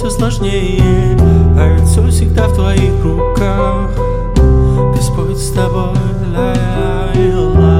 все сложнее, а ведь все всегда в твоих руках. Господь с тобой, ла-ла-ла.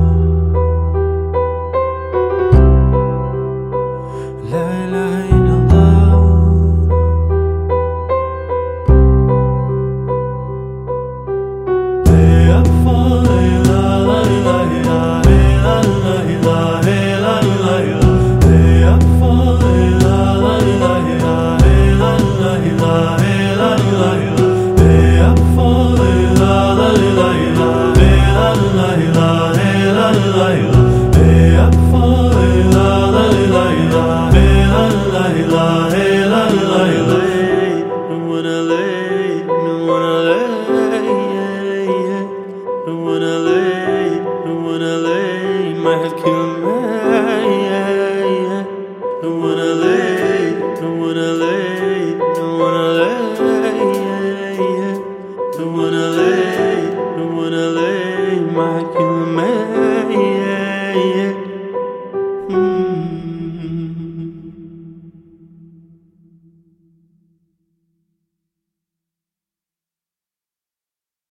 My head killing me, don't wanna lay, don't wanna lay, don't wanna lay, don't wanna lay, don't wanna lay, my head killing me.